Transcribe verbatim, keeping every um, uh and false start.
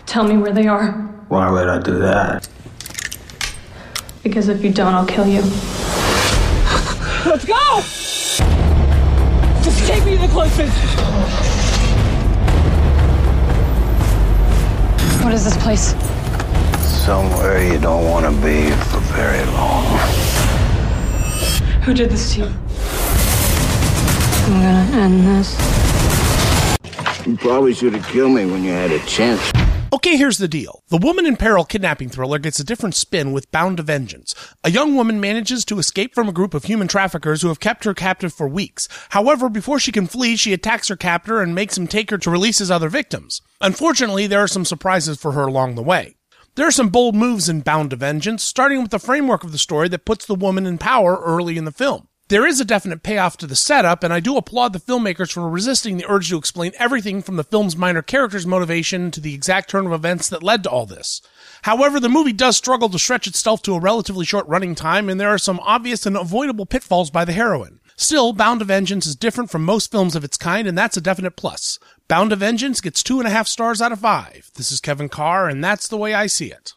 Tell me where they are. Why would I do that? Because if you don't, I'll kill you. Let's go! Just take me to the closest. What is this place? Somewhere you don't want to be for very long. Who did this to you? I'm gonna end this. You probably should have killed me when you had a chance. Okay, here's the deal. The Woman in Peril kidnapping thriller gets a different spin with Bound to Vengeance. A young woman manages to escape from a group of human traffickers who have kept her captive for weeks. However, before she can flee, she attacks her captor and makes him take her to release his other victims. Unfortunately, there are some surprises for her along the way. There are some bold moves in Bound to Vengeance, starting with the framework of the story that puts the woman in power early in the film. There is a definite payoff to the setup, and I do applaud the filmmakers for resisting the urge to explain everything from the film's minor characters' motivation to the exact turn of events that led to all this. However, the movie does struggle to stretch itself to a relatively short running time, and there are some obvious and avoidable pitfalls by the heroine. Still, Bound to Vengeance is different from most films of its kind, and that's a definite plus. Bound to Vengeance gets two and a half stars out of five. This is Kevin Carr, and that's the way I see it.